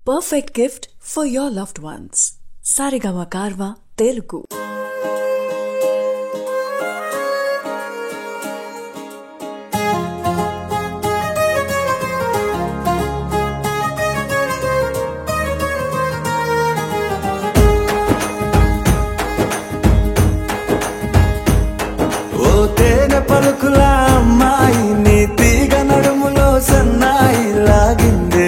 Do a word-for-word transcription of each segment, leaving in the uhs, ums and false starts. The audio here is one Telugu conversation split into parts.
perfect gift for your loved ones. Saregama Karva Telugu. ఓ తేనె పలుకుల అమ్మాయి నీ తీగ నడుములో సన్నాయి లాగిందే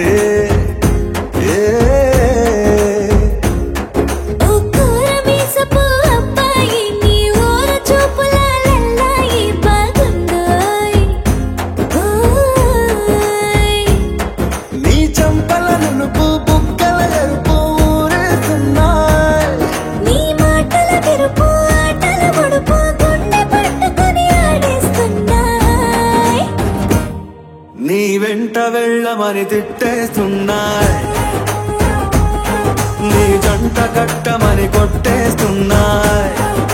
నీ వెంట వెళ్ళమని తిట్టేస్తున్నాయ్, నీ జంట కట్టమని కొట్టేస్తున్నాయ్,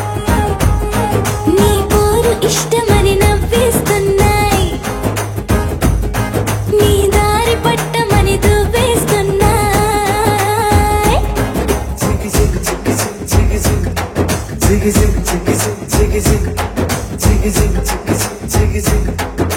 నీ పోరు ఇష్టమని నవ్వేస్తున్నాయ్, నీ దారి పట్టమని దువ్వేస్తున్నాయ్. చిగి చిగి చిగి చిగి చిగి చిగి చిగి చిగి చిగి చిగి చిగి చిగి చిగి చిగి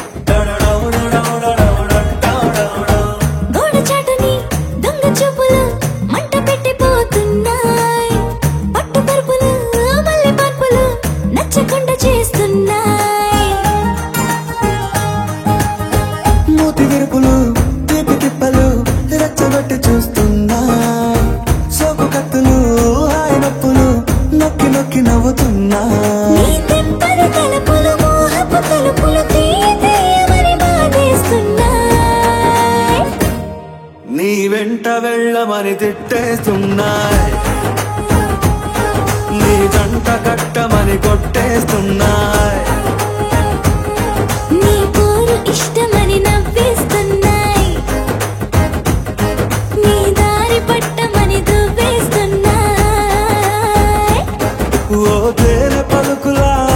మూతి విరుపులు తీపి తిప్పలు రెచ్చగొట్టి చూస్తున్నాయి, సోకు కత్తులు హాయి నొప్పులు నొక్కి నొక్కి నవ్వుతున్నాయి. నీ వెంట వెళ్ళమని తిట్టేస్తున్నాయ్, నీ జంట కట్టమని కొట్టేస్తున్నాయ్, నీ పోరు ఇష్టమని నవ్వేస్తున్నాయ్, నీ దారి పట్టమని దువ్వేస్తున్నాయ్. ఓ తేనె పలుకులా